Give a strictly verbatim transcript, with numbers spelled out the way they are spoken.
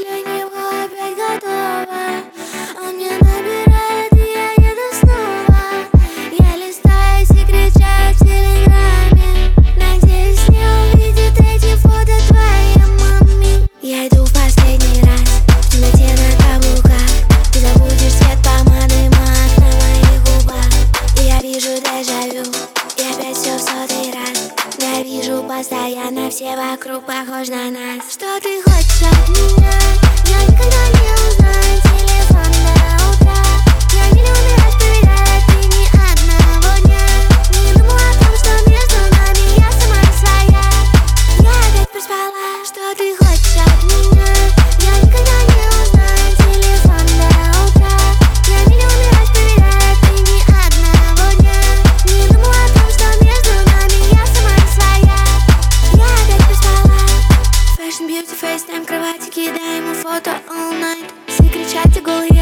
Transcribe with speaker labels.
Speaker 1: для него опять готова. Он мне набирает, и я еду снова. Я листаю и кричаю в телеграме. Надеюсь, не увидит эти фото твоей маме. Я иду в последний раз в темноте на каблуках. Ты забудешь цвет помады, мак на моих губах. И я вижу дежавю, и опять все в сотый раз. Я вижу постоянно, все вокруг похожи на нас. Что ты хочешь от меня? Я никогда не узнаю. Телефон до утра. Я миллионы раз проверяю, ты ни одного дня не думала о том, что между нами я сама не своя. Я опять проспала. Что ты хочешь от меня? Я никогда не узнаю. Телефон до утра. Я миллионы раз проверяю, ты ни одного дня не думала о том, что между нами я сама не своя. Я опять проспала. Fashion, beauty, FaceTime, кровати, кидай ему фото all night. Все кричат и голые.